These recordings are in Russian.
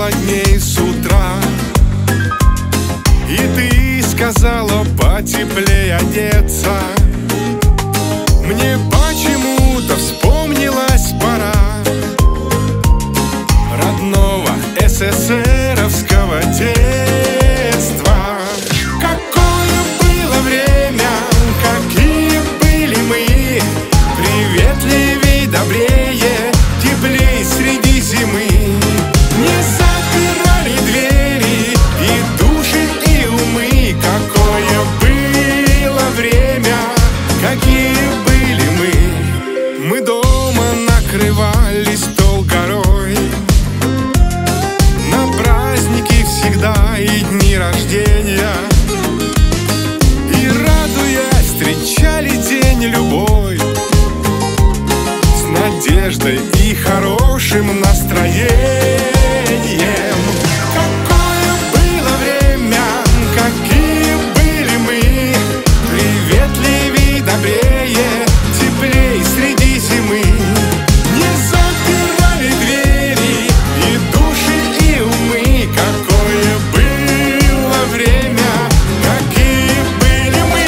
холодней с утра. И ты сказала потеплее одеться. Мне почему-то вспомнилась пора родного СССРовского детства. Какое было время, какие были мы, приветливей, добрее, теплей среди зимы. Не запирали двери и души, и умы. Какое было время, какие были мы. Мы дома накрывали стол горой, на праздники всегда и дни рождения. И радуясь, встречали день любой с надеждой и хорошим настроением. Какое было время, какие были мы, приветливей, добрее, теплей среди зимы. Не запирали двери и души, и умы. Какое было время, какие были мы.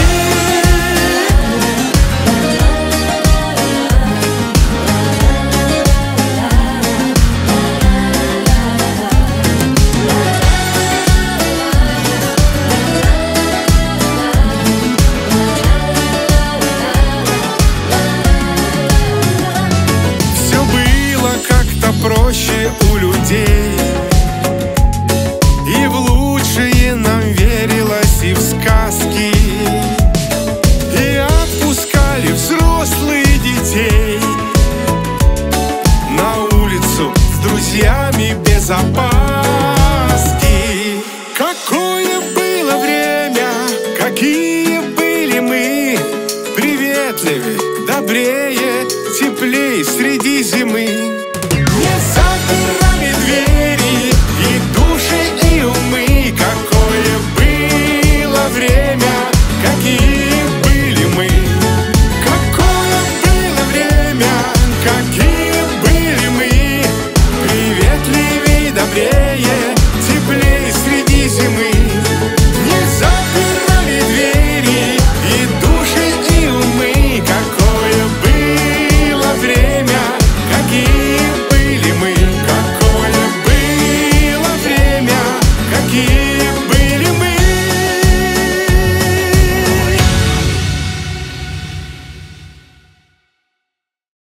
Все было как-то проще у людей, и в лучшее нам верилось, и в сказки, и отпускали взрослые детей на улицу с друзьями без опаски. Какое было время, какие были мы, приветливее, добрее, теплее среди зимы. Не запирали